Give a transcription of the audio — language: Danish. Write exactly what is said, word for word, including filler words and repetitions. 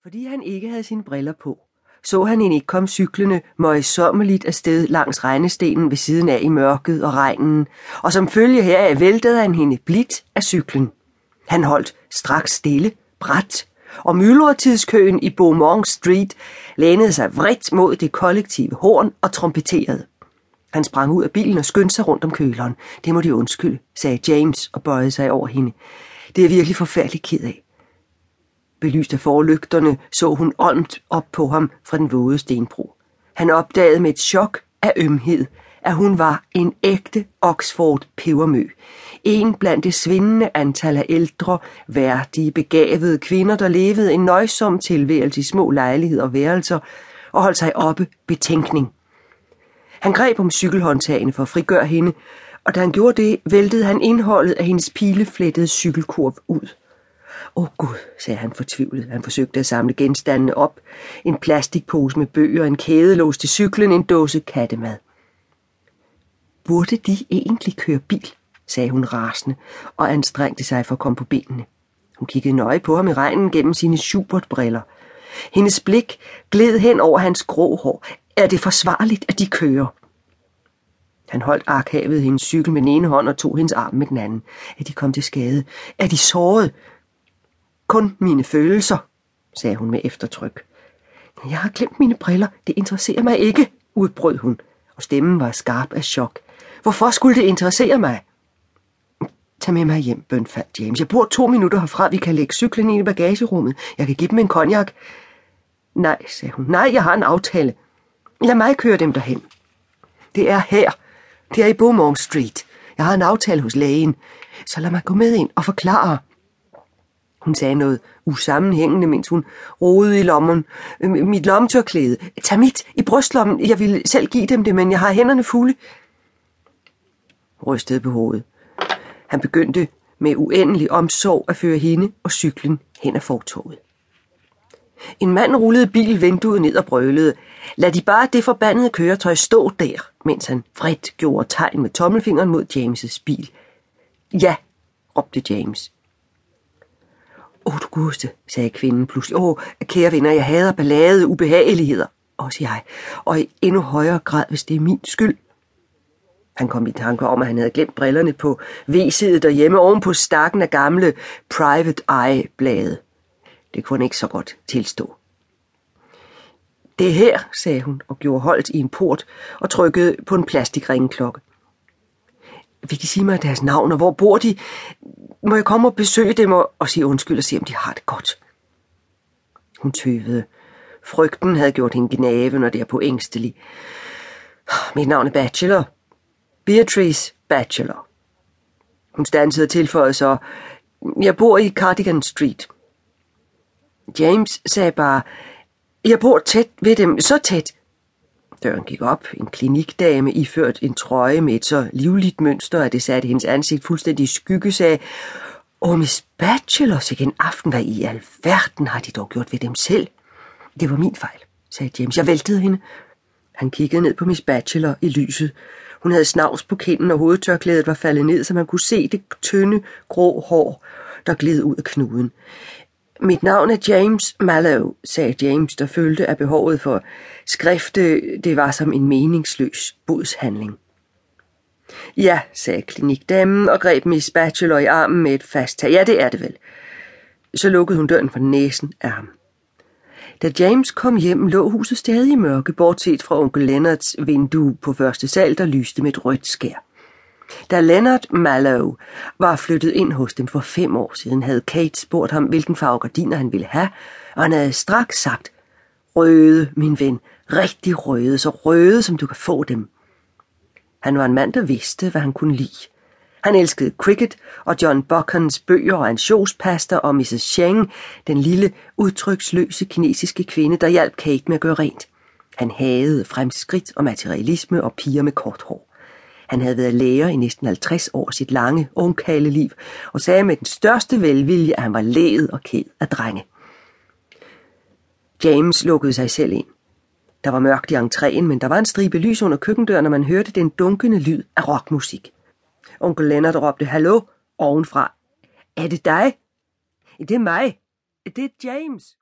Fordi han ikke havde sine briller på, så han hende ikke komme cyklende møjsommeligt afsted langs regnestenen ved siden af i mørket og regnen, og som følge heraf væltede han hende blidt af cyklen. Han holdt straks stille, brat, og myldretidskøen i Beaumont Street lænede sig vredt mod det kollektive horn og trompeterede. Han sprang ud af bilen og skyndte sig rundt om køleren. Det må de undskylde, sagde James og bøjede sig over hende. Det er virkelig forfærdeligt ked af. Belyst af forlygterne så hun olmt op på ham fra den våde stenbro. Han opdagede med et chok af ømhed, at hun var en ægte Oxford pebermø. En blandt det svindende antal af ældre, værdige, begavede kvinder, der levede en nøjsom tilværelse i små lejligheder og værelser og holdt sig oppe betænkning. Han greb om cykelhåndtagene for at frigøre hende, og da han gjorde det, væltede han indholdet af hendes pileflettede cykelkurv ud. Åh oh, Gud, sagde han fortvivlet. Han forsøgte at samle genstandene op. En plastikpose med bøger, en kædelås til cyklen, en dåse kattemad. Burde de egentlig køre bil, sagde hun rasende, og anstrengte sig for at komme på benene. Hun kiggede nøje på ham i regnen gennem sine Schubert-briller. Hendes blik gled hen over hans grå hår. Er det forsvarligt, at de kører? Han holdt arkhavet hendes cykel med den ene hånd og tog hendes arm med den anden. Er de kom til skade? Er de såret? Kun mine følelser, sagde hun med eftertryk. Jeg har glemt mine briller. Det interesserer mig ikke, udbrød hun, og stemmen var skarp af chok. Hvorfor skulle det interessere mig? Tag med mig hjem, bønfaldt James. Jeg bor to minutter herfra. Vi kan lægge cyklen ind i bagagerummet. Jeg kan give dem en cognac. Nej, sagde hun. Nej, jeg har en aftale. Lad mig køre dem derhen. Det er her. Det er i Beaumont Street. Jeg har en aftale hos lægen. Så lad mig gå med ind og forklare. Hun sagde noget usammenhængende, mens hun rodede i lommen. Mit lommetørklæde. Tag mit i brystlommen. Jeg ville selv give dem det, men jeg har hænderne fulde. Rystede på hovedet. Han begyndte med uendelig omsorg at føre hende og cyklen hen ad fortovet. En mand rullede bilvinduet ned og brølede. Lad de bare det forbandede køretøj stå der, mens han vredt gjorde tegn med tommelfingeren mod James' bil. Ja, råbte James. Åh, du godeste, sagde kvinden pludselig. Åh, kære venner, jeg hader ballade, ubehageligheder. Også jeg. Og i endnu højere grad, hvis det er min skyld. Han kom i tanke om, at han havde glemt brillerne på V-sidet derhjemme oven på stakken af gamle Private Eye-blade. Det kunne han ikke så godt tilstå. Det er her, sagde hun og gjorde holdt i en port og trykkede på en plastikringeklokke. Vil de sige mig deres navn, og hvor bor de? Må jeg komme og besøge dem og, og sige undskyld og se, om de har det godt? Hun tøvede. Frygten havde gjort hende gnaven og derpå ængstelig. Mit navn er Bachelor. Beatrice Bachelor. Hun standsede og tilføjede så, jeg bor i Cardigan Street. James sagde bare, jeg bor tæt ved dem, så tæt. Døren gik op. En klinikdame iført en trøje med et så livligt mønster, at det satte hendes ansigt fuldstændig i skygge, sagde, åh, Miss Bachelor, sikke en aften, hvad i alverden har de dog gjort ved dem selv? Det var min fejl, sagde James. Jeg væltede hende. Han kiggede ned på Miss Bachelor i lyset. Hun havde snavs på kinden, og hovedtørklædet var faldet ned, så man kunne se det tynde, grå hår, der gled ud af knuden. Mit navn er James Mallow, sagde James, der følte af behovet for skrifte. Det var som en meningsløs bodshandling. Ja, sagde klinikdamen og greb Miss Bachelor i armen med et fast tag. Ja, det er det vel. Så lukkede hun døren for næsen af ham. Da James kom hjem, lå huset stadig i mørke, bortset fra onkel Leonards vindue på første sal, der lyste med et rødt skær. Da Leonard Mallow var flyttet ind hos dem for fem år siden, havde Kate spurgt ham, hvilken farve gardiner han ville have, og han havde straks sagt, røde, min ven, rigtig røde, så røde, som du kan få dem. Han var en mand, der vidste, hvad han kunne lide. Han elskede cricket og John Buchans bøger og ansjovspasta og missus Cheng, den lille, udtryksløse kinesiske kvinde, der hjalp Kate med at gøre rent. Han hadede fremskridt og materialisme og piger med kort hår. Han havde været lærer i næsten halvtreds år sit lange, ungkale liv, og sagde med den største velvilje, at han var læget og ked af drenge. James lukkede sig selv ind. Der var mørkt i entréen, men der var en stribe lys under køkkendøren, og man hørte den dunkende lyd af rockmusik. Onkel Leonard råbte, hallo, ovenfra. Er det dig? Det er mig. Det er James.